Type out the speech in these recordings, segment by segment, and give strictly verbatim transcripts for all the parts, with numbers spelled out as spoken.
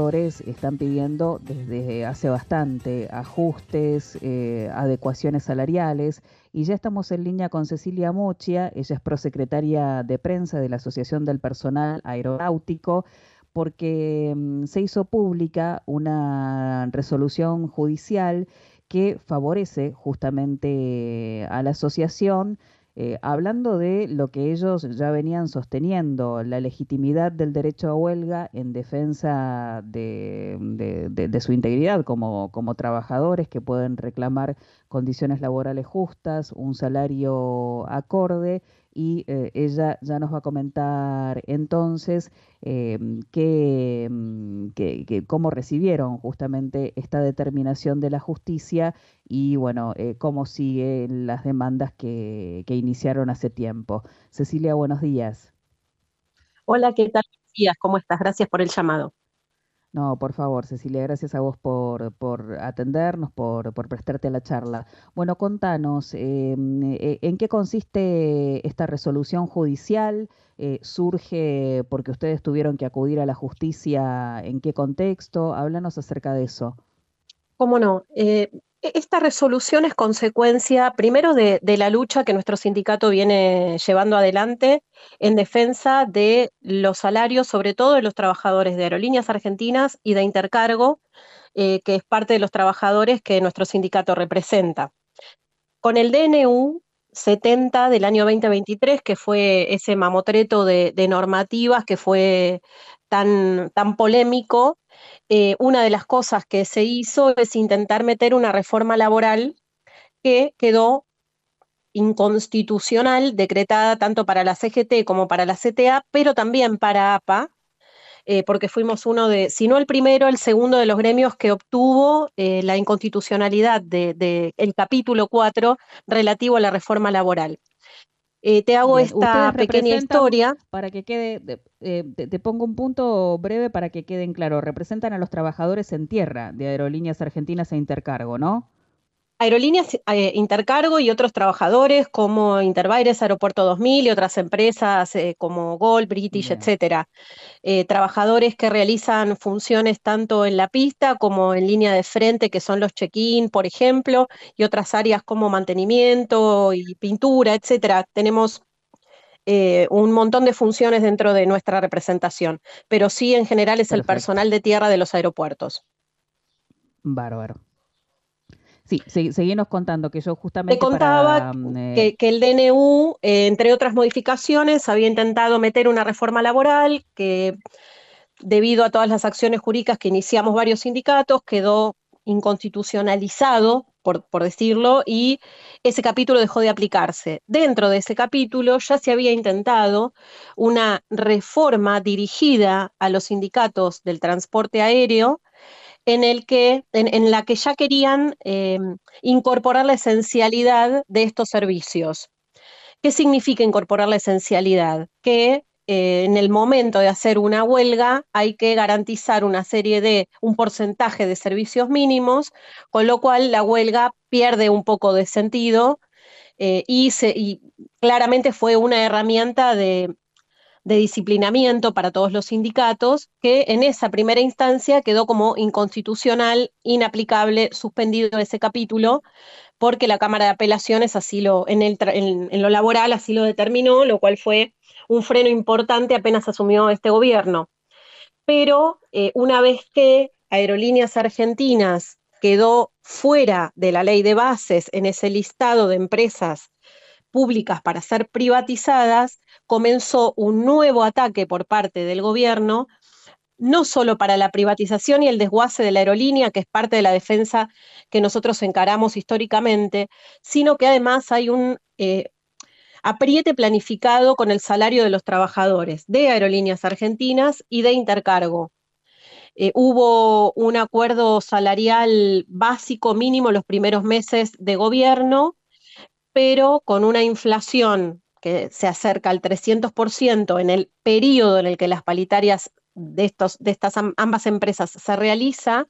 trabajadores están pidiendo desde hace bastante ajustes, eh, adecuaciones salariales, y ya estamos en línea con Cecilia Mochia. Ella es prosecretaria de prensa de la Asociación del Personal Aeronáutico, porque mm, se hizo pública una resolución judicial que favorece justamente a la asociación, eh, hablando de lo que ellos ya venían sosteniendo, la legitimidad del derecho a huelga en defensa de, de- de- de su integridad como, como trabajadores que pueden reclamar condiciones laborales justas, un salario acorde, y eh, ella ya nos va a comentar entonces eh, que, mm, que- que cómo recibieron justamente esta determinación de la justicia y bueno, eh, cómo siguen las demandas que, que iniciaron hace tiempo. Cecilia, buenos días. Hola, ¿qué tal? Buenos días, ¿cómo estás? Gracias por el llamado. No, por favor, Cecilia, gracias a vos por, por atendernos, por, por prestarte a la charla. Bueno, contanos, eh, eh, ¿en qué consiste esta resolución judicial? Eh, ¿surge porque ustedes tuvieron que acudir a la justicia? ¿En qué contexto? Háblanos acerca de eso. ¿Cómo no? Eh, e- esta resolución es consecuencia, primero, de, de la lucha que nuestro sindicato viene llevando adelante en defensa de los salarios, sobre todo de los trabajadores de Aerolíneas Argentinas y de Intercargo, eh, que es parte de los trabajadores que nuestro sindicato representa. Con el D N U setenta del año dos mil veintitrés, que fue ese mamotreto de, de normativas que fue tan, tan polémico, eh, una de las cosas que se hizo es intentar meter una reforma laboral que quedó inconstitucional, decretada tanto para la C G T como para la C T A, pero también para A P A, eh, porque fuimos uno de, si no el primero, el segundo de los gremios que obtuvo eh, la inconstitucionalidad del de, de el capítulo cuatro relativo a la reforma laboral. Eh, te hago Bien, ustedes esta pequeña representan, historia. para que quede, de- eh, te, te pongo un punto breve para que queden claro, representan a los trabajadores en tierra de Aerolíneas Argentinas e Intercargo, ¿no? Aerolíneas eh, Intercargo y otros trabajadores como Interbaires, Aeropuerto dos mil y otras empresas eh, como Gol, British, Bien, etcétera. Eh, trabajadores que realizan funciones tanto en la pista como en línea de frente, que son los check-in, por ejemplo, y otras áreas como mantenimiento y pintura, etcétera. Tenemos eh, un montón de funciones dentro de nuestra representación, pero sí en general es el perfecto, personal de tierra de los aeropuertos. bárbaro. Sí, se- seguinos contando que yo Te justamente contaba para... mm, eh, que, que el D N U, eh, entre otras modificaciones, había intentado meter una reforma laboral que, debido a todas las acciones jurídicas que iniciamos varios sindicatos, quedó inconstitucionalizado, por, por decirlo, y ese capítulo dejó de aplicarse. Dentro de ese capítulo ya se había intentado una reforma dirigida a los sindicatos del transporte aéreo en, el que, en, en la que ya querían eh, incorporar la esencialidad de estos servicios. ¿Qué significa incorporar la esencialidad? Que eh, en el momento de hacer una huelga hay que garantizar una serie de, un porcentaje de servicios mínimos, con lo cual la huelga pierde un poco de sentido eh, y, se, y claramente fue una herramienta de, de disciplinamiento para todos los sindicatos, que en esa primera instancia quedó como inconstitucional, inaplicable, suspendido ese capítulo, porque la Cámara de Apelaciones así lo, en, el, en, en lo laboral así lo determinó, lo cual fue un freno importante apenas asumió este gobierno. Pero eh, una vez que Aerolíneas Argentinas quedó fuera de la ley de bases en ese listado de empresas públicas para ser privatizadas, comenzó un nuevo ataque por parte del gobierno, no solo para la privatización y el desguace de la aerolínea, que es parte de la defensa que nosotros encaramos históricamente, sino que además hay un eh, apriete planificado con el salario de los trabajadores de Aerolíneas Argentinas y de Intercargo. Eh, hubo un acuerdo salarial básico mínimo los primeros meses de gobierno, pero con una inflación que se acerca al trescientos por ciento en el periodo en el que las paritarias de, estos, de estas ambas empresas se realiza,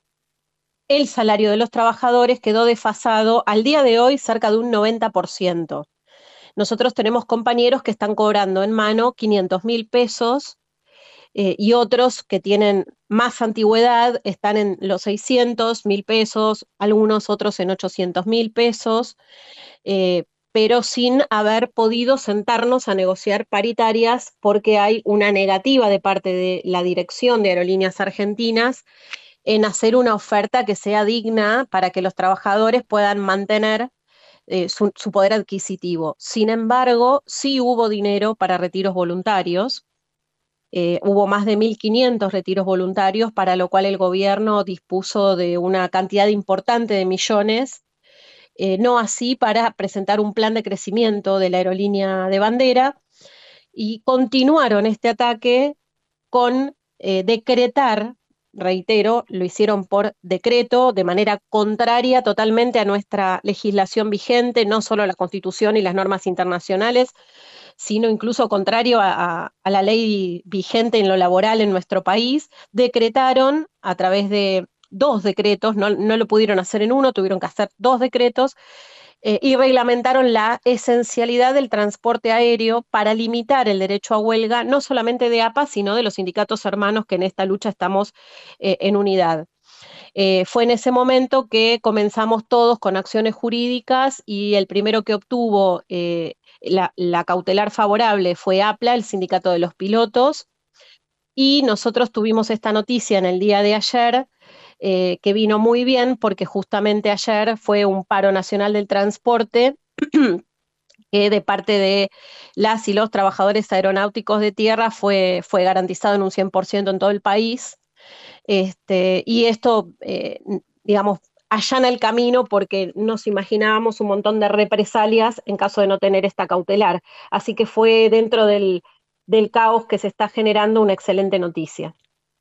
el salario de los trabajadores quedó desfasado al día de hoy cerca de un noventa por ciento. Nosotros tenemos compañeros que están cobrando en mano quinientos mil pesos eh, y otros que tienen más antigüedad están en los seiscientos, mil pesos, algunos otros en ochocientos mil pesos, eh, pero sin haber podido sentarnos a negociar paritarias porque hay una negativa de parte de la dirección de Aerolíneas Argentinas en hacer una oferta que sea digna para que los trabajadores puedan mantener eh, su, su poder adquisitivo. Sin embargo, sí hubo dinero para retiros voluntarios. Eh, hubo más de mil quinientos retiros voluntarios, para lo cual el gobierno dispuso de una cantidad importante de millones, eh, no así para presentar un plan de crecimiento de la aerolínea de bandera, y continuaron este ataque con eh, decretar, reitero, lo hicieron por decreto, de manera contraria totalmente a nuestra legislación vigente, no solo a la Constitución y las normas internacionales, sino incluso contrario a, a, a la ley vigente en lo laboral en nuestro país. Decretaron a través de dos decretos, no, no lo pudieron hacer en uno, tuvieron que hacer dos decretos, eh, y reglamentaron la esencialidad del transporte aéreo para limitar el derecho a huelga, no solamente de A P A, sino de los sindicatos hermanos que en esta lucha estamos eh, en unidad. Eh, fue en ese momento que comenzamos todos con acciones jurídicas, y el primero que obtuvo eh, la, la cautelar favorable fue A P L A, el sindicato de los pilotos, y nosotros tuvimos esta noticia en el día de ayer, eh, que vino muy bien porque justamente ayer fue un paro nacional del transporte que de parte de las y los trabajadores aeronáuticos de tierra fue, fue garantizado en un cien por ciento en todo el país. Este, y esto, eh, digamos, allana el camino porque nos imaginábamos un montón de represalias en caso de no tener esta cautelar. Así que fue dentro del, del caos que se está generando una excelente noticia.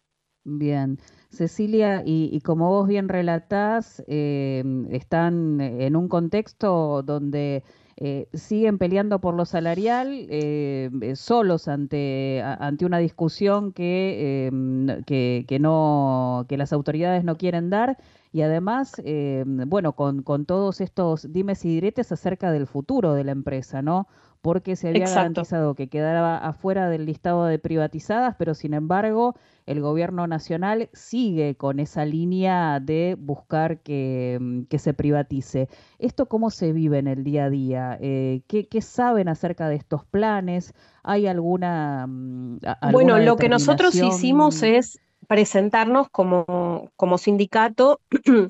Bien, Cecilia, y, y como vos bien relatás, eh, están en un contexto donde eh, siguen peleando por lo salarial, eh, eh, solos ante, a- ante una discusión que, eh, n- que, que no, que las autoridades no quieren dar, y además, eh, bueno, con, con todos estos dimes y diretes acerca del futuro de la empresa, ¿no? Porque se había Exacto. garantizado que quedaba afuera del listado de privatizadas, pero sin embargo el gobierno nacional sigue con esa línea de buscar que, mm, que se privatice. ¿Esto cómo se vive en el día a día? Eh, ¿qué, qué saben acerca de estos planes? ¿Hay alguna, mm, a- Bueno, alguna lo que nosotros hicimos determinación? es presentarnos como, como sindicato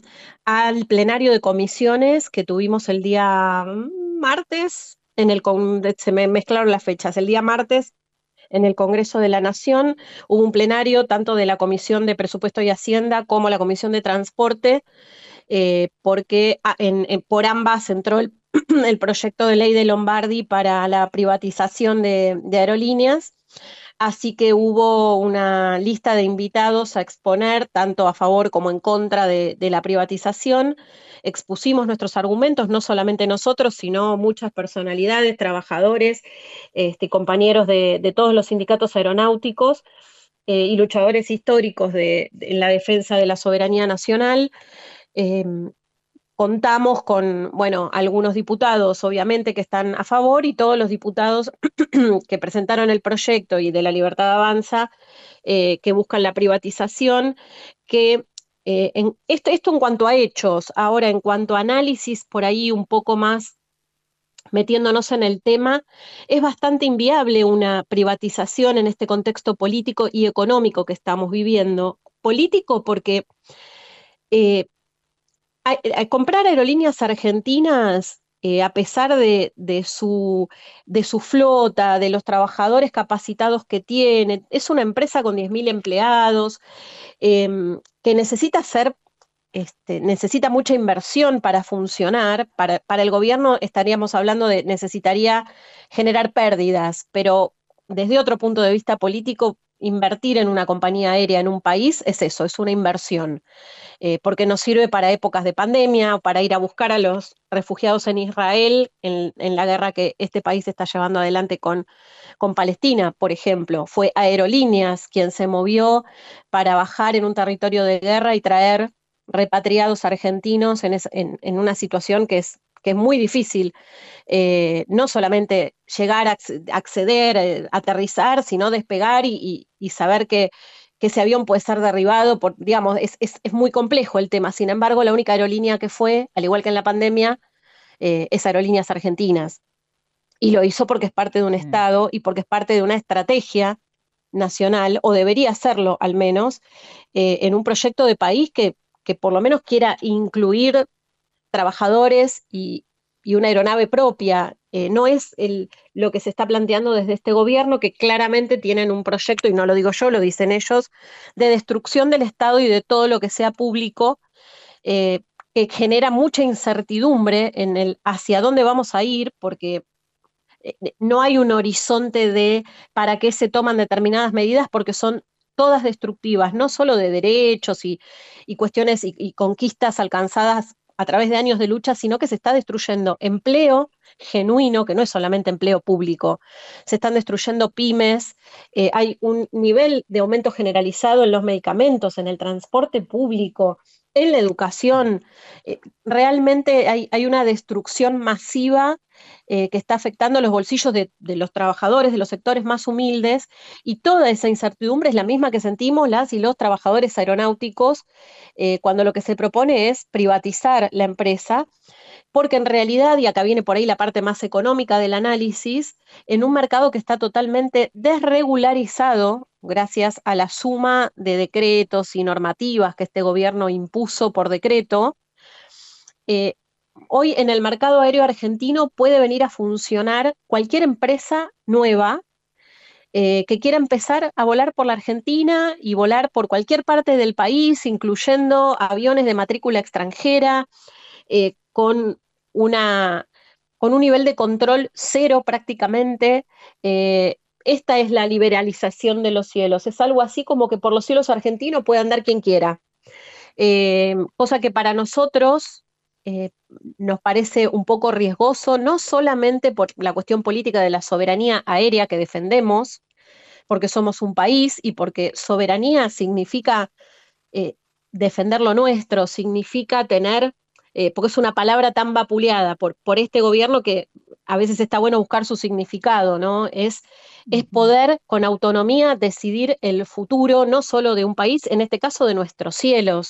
al plenario de comisiones que tuvimos el día mm, martes, en el con- se me mezclaron las fechas, el día martes en el Congreso de la Nación hubo un plenario tanto de la Comisión de Presupuesto y Hacienda como la Comisión de Transporte, eh, porque a- en- en- por ambas entró el, el proyecto de ley de Lombardi para la privatización de, de aerolíneas. Así que hubo una lista de invitados a exponer, tanto a favor como en contra de, de la privatización. Expusimos nuestros argumentos, no solamente nosotros, sino muchas personalidades, trabajadores, este, compañeros de, de todos los sindicatos aeronáuticos, eh, y luchadores históricos de, de- en la defensa de la soberanía nacional. Eh, Contamos con, bueno, algunos diputados, obviamente, que están a favor, y todos los diputados que presentaron el proyecto y de la Libertad Avanza, eh, que buscan la privatización, que eh, en, esto, esto en cuanto a hechos. Ahora, en cuanto a análisis, por ahí un poco más metiéndonos en el tema, es bastante inviable una privatización en este contexto político y económico que estamos viviendo. Político porque eh, a- a comprar aerolíneas argentinas, eh, a pesar de, de su, de su flota, de los trabajadores capacitados que tiene, es una empresa con diez mil empleados, em, que necesita ser, este, necesita mucha inversión para funcionar. Para, para el gobierno estaríamos hablando de necesitaría generar pérdidas, pero desde otro punto de vista político, invertir en una compañía aérea en un país es eso, es una inversión, eh, porque nos sirve para épocas de pandemia o para ir a buscar a los refugiados en Israel en, en la guerra que este país está llevando adelante con, con Palestina, por ejemplo. Fue Aerolíneas quien se movió para bajar en un territorio de guerra y traer repatriados argentinos en, es, en, en una situación que es que es muy difícil eh, no solamente llegar a acceder, eh, aterrizar, sino despegar y, y, y saber que, que, ese avión puede ser derribado, por, digamos, es, es, es, muy complejo el tema. Sin embargo, la única aerolínea que fue, al igual que en la pandemia, eh, es Aerolíneas Argentinas. Y lo hizo porque es parte de un Sí. Estado y porque es parte de una estrategia nacional, o debería serlo al menos, eh, en un proyecto de país que, que por lo menos quiera incluir trabajadores y, y una aeronave propia. Eh, no es el, lo que se está planteando desde este gobierno, que claramente tienen un proyecto, y no lo digo yo, lo dicen ellos, de destrucción del Estado y de todo lo que sea público, eh, que genera mucha incertidumbre en el hacia dónde vamos a ir, porque eh, no hay un horizonte de para qué se toman determinadas medidas, porque son todas destructivas, no solo de derechos y, y cuestiones y, y conquistas alcanzadas a través de años de lucha, sino que se está destruyendo empleo genuino, que no es solamente empleo público, se están destruyendo pymes, eh, hay un nivel de aumento generalizado en los medicamentos, en el transporte público, en la educación, eh, realmente hay, hay, una destrucción masiva eh, que está afectando los bolsillos de, de, los trabajadores, de los sectores más humildes, y toda esa incertidumbre es la misma que sentimos las y los trabajadores aeronáuticos eh, cuando lo que se propone es privatizar la empresa, porque en realidad, y acá viene por ahí la parte más económica del análisis, en un mercado que está totalmente desregularizado gracias a la suma de decretos y normativas que este gobierno impuso por decreto, eh, hoy en el mercado aéreo argentino puede venir a funcionar cualquier empresa nueva eh, que quiera empezar a volar por la Argentina y volar por cualquier parte del país, incluyendo aviones de matrícula extranjera, eh, con, una, con un nivel de control cero prácticamente. Eh, esta es la liberalización de los cielos. Es algo así como que por los cielos argentinos puede andar quien quiera. Eh, cosa que para nosotros eh, nos parece un poco riesgoso, no solamente por la cuestión política de la soberanía aérea que defendemos, porque somos un país y porque soberanía significa eh, defender lo nuestro, significa tener, eh, porque es una palabra tan vapuleada por, por este gobierno que a veces está bueno buscar su significado, ¿no? Es, es Ujú. poder con autonomía decidir el futuro, no solo de un país, en este caso de nuestros cielos,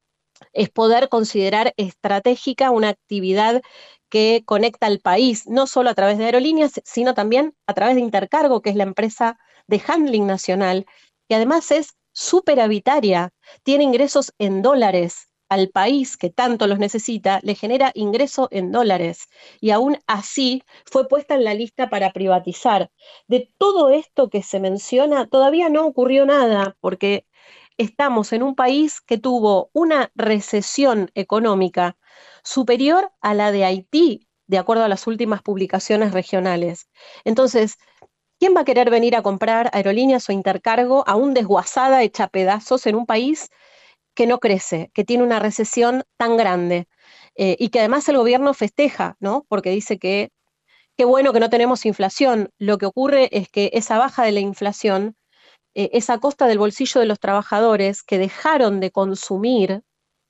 es poder considerar estratégica una actividad que conecta al país, no solo a través de aerolíneas, sino también a través de Intercargo, que es la empresa de handling nacional, que además es superavitaria, tiene ingresos en dólares al país que tanto los necesita, le genera ingreso en dólares y aún así fue puesta en la lista para privatizar. De todo esto que se menciona, todavía no ocurrió nada, porque estamos en un país que tuvo una recesión económica superior a la de Haití, de acuerdo a las últimas publicaciones regionales. Entonces, ¿quién va a querer venir a comprar aerolíneas o Intercargo aún desguazada, hecha pedazos en un país que no crece, que tiene una recesión tan grande eh, y que además el gobierno festeja, ¿no? Porque dice que qué bueno que no tenemos inflación. Lo que ocurre es que esa baja de la inflación eh, es a costa del bolsillo de los trabajadores que dejaron de consumir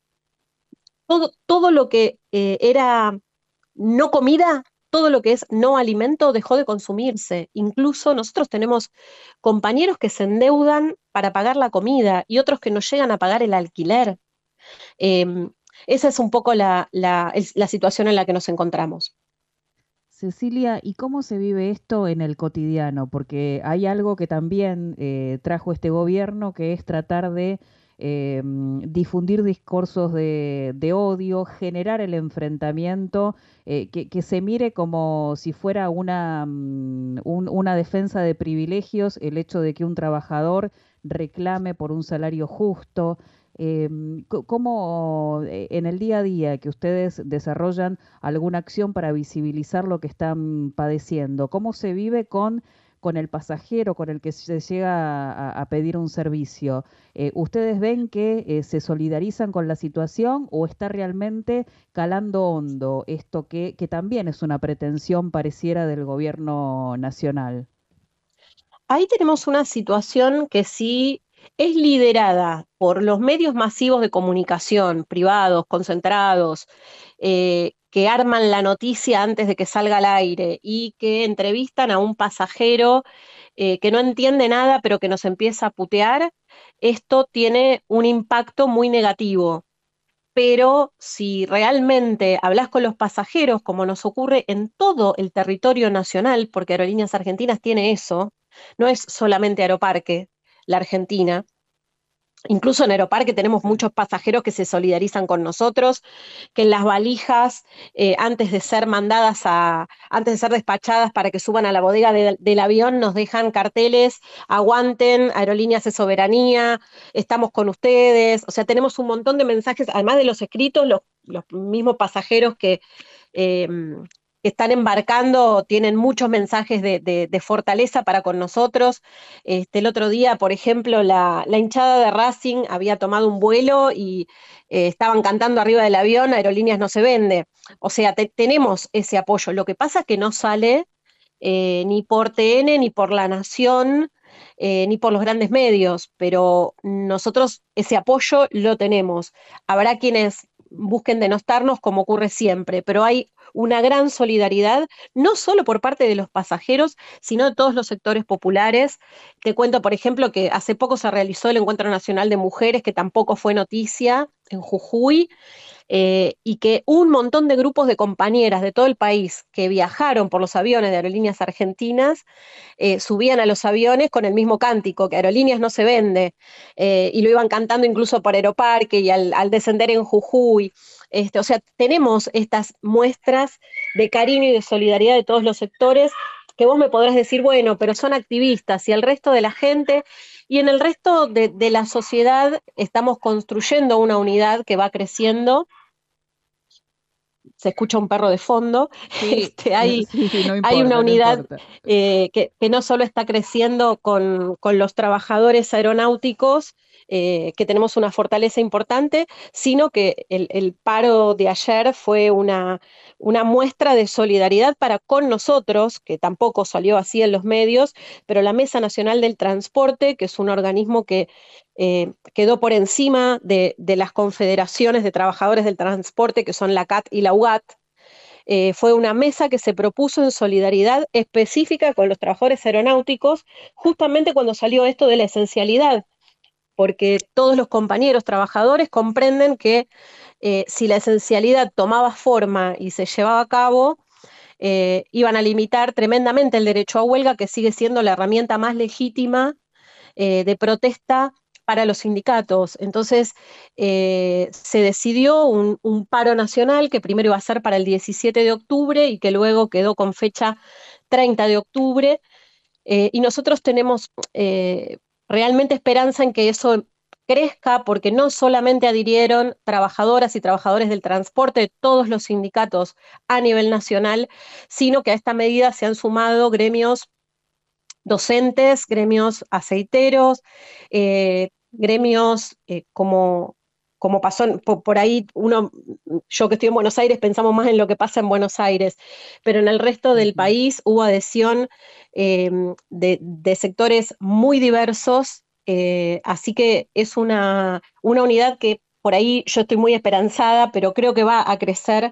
todo, todo lo que eh, era no comida, todo lo que es no alimento dejó de consumirse. Incluso nosotros tenemos compañeros que se endeudan para pagar la comida y otros que no llegan a pagar el alquiler. Eh, esa es un poco la, la, la situación en la que nos encontramos. Cecilia, ¿y cómo se vive esto en el cotidiano? Porque hay algo que también eh, trajo este gobierno, que es tratar de eh, mm, difundir discursos de, de odio, generar el enfrentamiento, eh, que, que se mire como si fuera una, mm, un- una defensa de privilegios el hecho de que un trabajador reclame por un salario justo. Em, co- ¿cómo eh, en el día a día que ustedes desarrollan alguna acción para visibilizar lo que están padeciendo? ¿Cómo se vive con, con el pasajero, con el que se llega a, a pedir un servicio? Eh, ¿ustedes ven que eh, se solidarizan con la situación o está realmente calando hondo esto que, que también es una pretensión pareciera del gobierno nacional? Ahí tenemos una situación que sí es liderada por los medios masivos de comunicación, privados, concentrados, eh, que arman la noticia antes de que salga al aire y que entrevistan a un pasajero eh, que no entiende nada, pero que nos empieza a putear, esto tiene un impacto muy negativo. Pero si realmente hablas con los pasajeros, como nos ocurre en todo el territorio nacional, porque Aerolíneas Argentinas tiene eso, no es solamente Aeroparque, la Argentina. Incluso en Aeroparque tenemos Sí. muchos pasajeros que se solidarizan con nosotros, que en las valijas, eh, antes de ser mandadas a, antes de ser despachadas para que suban a la bodega de- del avión, nos dejan carteles, aguanten, Aerolíneas es soberanía, estamos con ustedes. O sea, tenemos un montón de mensajes, además de los escritos, los, los mismos pasajeros que, eh, que están embarcando tienen muchos mensajes de, de- de fortaleza para con nosotros. Este, el otro día, por ejemplo, la, la hinchada de Racing había tomado un vuelo y eh, estaban cantando arriba del avión, Aerolíneas no se vende. O sea, te- tenemos ese apoyo. Lo que pasa es que no sale eh, ni por T N, ni por La Nación, eh, ni por los grandes medios, pero nosotros ese apoyo lo tenemos. Habrá quienes busquen denostarnos como ocurre siempre, pero hay una gran solidaridad, no solo por parte de los pasajeros, sino de todos los sectores populares. Te cuento, por ejemplo, que hace poco se realizó el Encuentro Nacional de Mujeres, que tampoco fue noticia en Jujuy, eh, y que un montón de grupos de compañeras de todo el país que viajaron por los aviones de Aerolíneas Argentinas eh, subían a los aviones con el mismo cántico, que Aerolíneas no se vende, eh, y lo iban cantando incluso por Aeroparque y al, al descender en Jujuy. Este, o sea, tenemos estas muestras de cariño y de solidaridad de todos los sectores que vos me podrás decir, bueno, pero son activistas y el resto de la gente, y en el resto de, de la sociedad estamos construyendo una unidad que va creciendo. Se escucha un perro de fondo. Sí, Este, eh, hay, sí, sí, no hay una importa, no unidad importa. eh, que, que, no solo está creciendo con, con los trabajadores aeronáuticos, eh, que tenemos una fortaleza importante, sino que el, el paro de ayer fue una, una, muestra de solidaridad para con nosotros, que tampoco salió así en los medios, pero la Mesa Nacional del Transporte, que es un organismo que eh, quedó por encima de, de, las confederaciones de trabajadores del transporte, que son la C A T y la U G A T, eh, fue una mesa que se propuso en solidaridad específica con los trabajadores aeronáuticos, justamente cuando salió esto de la esencialidad, porque todos los compañeros trabajadores comprenden que eh, si la esencialidad tomaba forma y se llevaba a cabo, eh, iban a limitar tremendamente el derecho a huelga, que sigue siendo la herramienta más legítima eh, de protesta para los sindicatos. Entonces, eh, se decidió un, un, paro nacional que primero iba a ser para el diecisiete de octubre y que luego quedó con fecha treinta de octubre. Eh, y nosotros tenemos eh, realmente esperanza en que eso crezca, porque no solamente adhirieron trabajadoras y trabajadores del transporte de todos los sindicatos a nivel nacional, sino que a esta medida se han sumado gremios docentes, gremios aceiteros, eh, gremios eh, como, como pasó en, por, por, ahí, uno, yo que estoy en Buenos Aires, pensamos más en lo que pasa en Buenos Aires, pero en el resto del Ujú. país hubo adhesión eh, de, de, sectores muy diversos, eh, así que es una, una unidad que por ahí yo estoy muy esperanzada, pero creo que va a crecer,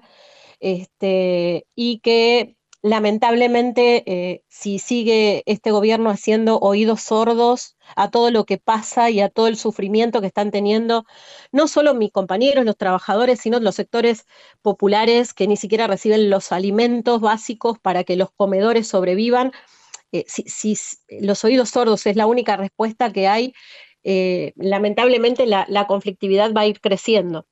este, y que lamentablemente, eh, si sigue este gobierno haciendo oídos sordos a todo lo que pasa y a todo el sufrimiento que están teniendo, no solo mis compañeros, los trabajadores, sino los sectores populares que ni siquiera reciben los alimentos básicos para que los comedores sobrevivan. Eh, si, si, los oídos sordos es la única respuesta que hay, eh, lamentablemente la, la conflictividad va a ir creciendo.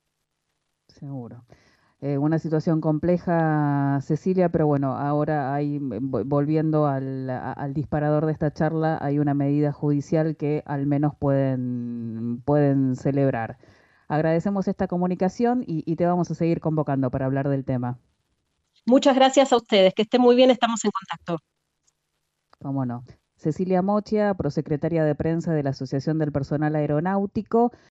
Seguro. Eh, una situación compleja, Cecilia, pero bueno, ahora hay, vo- volviendo al, a- al disparador de esta charla, hay una medida judicial que al menos pueden, pueden celebrar. Agradecemos esta comunicación y, y te vamos a seguir convocando para hablar del tema. Muchas gracias a ustedes, que estén muy bien, estamos en contacto. ¿Cómo no? Cecilia Mochia, prosecretaria de prensa de la Asociación del Personal Aeronáutico.